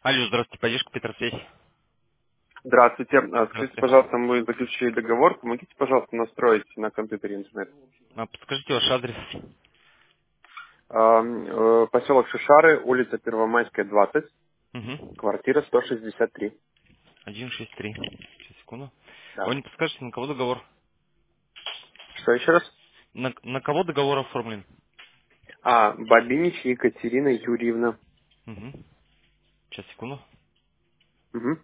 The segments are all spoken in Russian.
Алло, здравствуйте, поддержка Петросвязь. Здравствуйте. Скажите, Здравствуйте. пожалуйста, мы заключили договор. Помогите, пожалуйста, настроить на компьютере интернет. Подскажите ваш адрес. Поселок Шишары, улица Первомайская, 20, Угу. квартира 163. 163. Сейчас, секунду. А Да. вы не подскажете, на кого договор? Что еще раз? На кого договор оформлен? Бабинич Екатерина Юрьевна. Угу. Сейчас, секунду. Угу.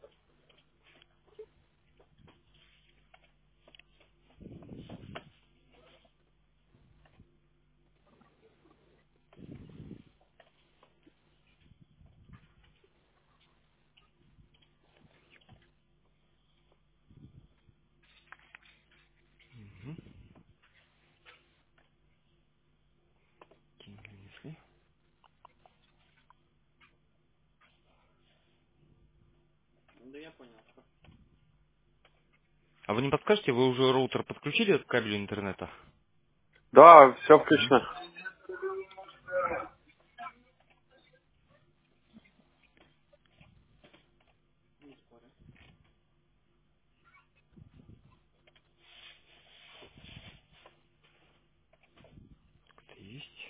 Если. А вы не подскажете, вы уже роутер подключили к кабелю интернета? Да, все Угу. включено. Это есть.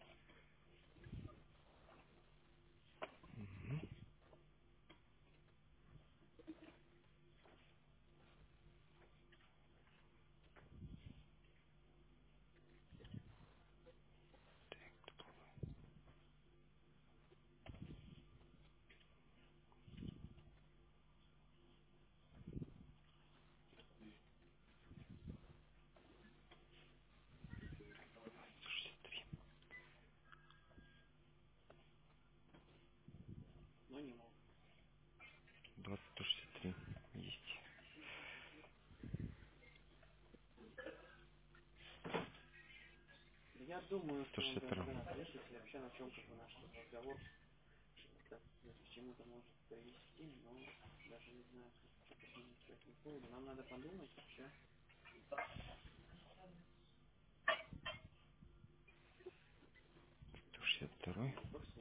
2063. Есть. 162. Сто шестьдесят второй.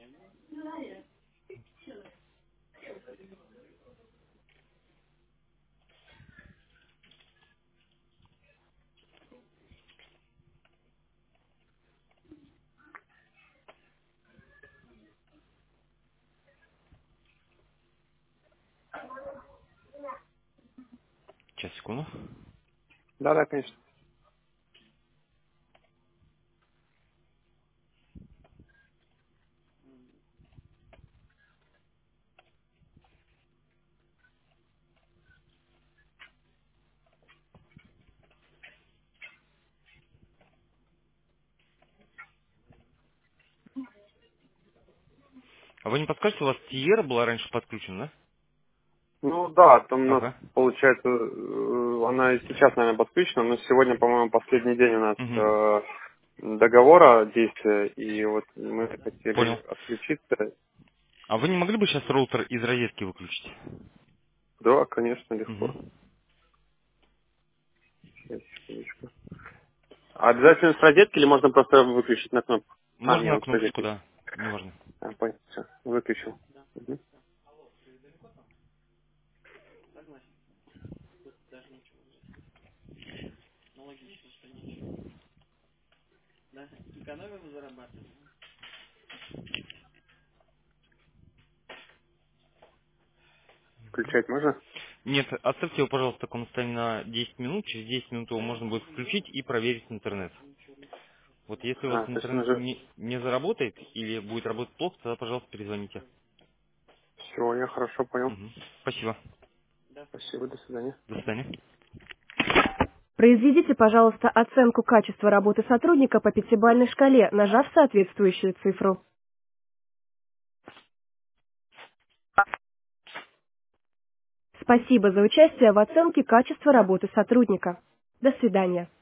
Сейчас, секунду. Да, да, конечно. А вы не подскажете, у вас Тиера была раньше подключена, да? Ну да, там у нас Ага. получается, она и сейчас, наверное, подключена, но сегодня, по-моему, последний день у нас Угу. договора действия, и вот мы хотели Понял. отключиться. А вы не могли бы сейчас роутер из розетки выключить? Да, конечно, легко. Угу. Сейчас, секундочку. А обязательно с розетки или можно просто выключить на кнопку? Можно Не, на он с кнопочку, розетки. да. Неважно. Понял, все, выключил. Мгм. Включать можно? Нет, оставьте его, пожалуйста, в таком состоянии на 10 минут. Через 10 минут его можно будет включить и проверить интернет. Вот если у вас То есть он интернет уже... не заработает или будет работать плохо, тогда, пожалуйста, перезвоните. Все, я хорошо понял. Мгм. Спасибо. Спасибо, до свидания. До свидания. Произведите, пожалуйста, оценку качества работы сотрудника по пятибалльной шкале, нажав соответствующую цифру. Спасибо за участие в оценке качества работы сотрудника. До свидания.